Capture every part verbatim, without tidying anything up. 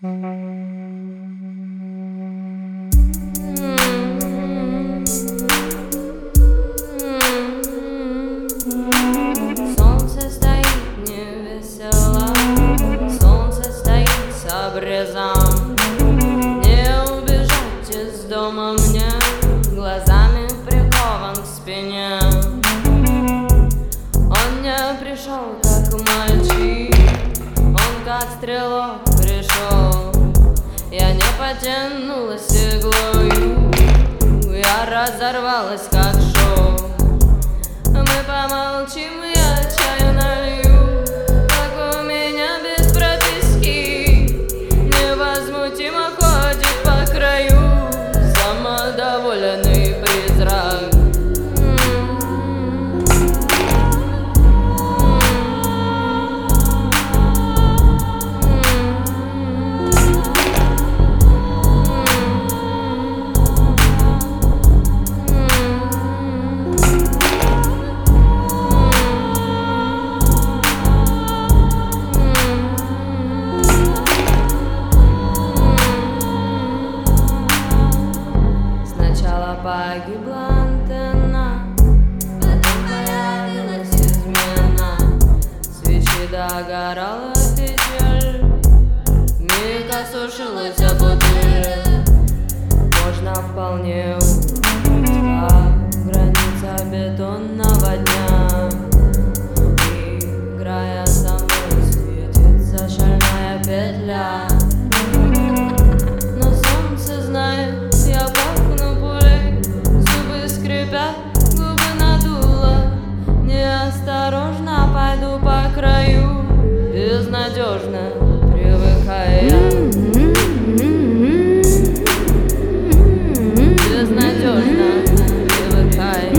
Солнце стоит невесело, солнце стоит с обрезом. Не убежать из дома мне, глазами прикован к спине. Он не пришел, как мальчик, он как стрелок пришел. Я не потянулась иглою, я разорвалась, как шоу. Мы помолчим, я чаю налью, как у меня без прописки. Невозмутимо ходит по краю самодовольный призрак. Погибла антенна, потом появилась измена. Свечи догорала печаль, вмиг осушилась бутыль. Можно вполне увидеть, как граница бетонного дня, играя со мной, светится шальная петля. Но солнце знает, я пахну пулей, зубы скрипят, губы надуло. Неосторожно пойду по краю, безнадежно привыкая. Безнадежно привыкая.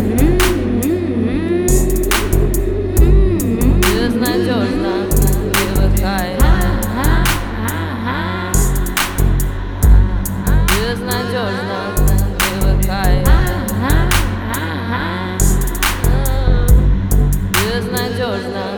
Безнадежно привыкая. Безнадежно привыкая. Безнадежно.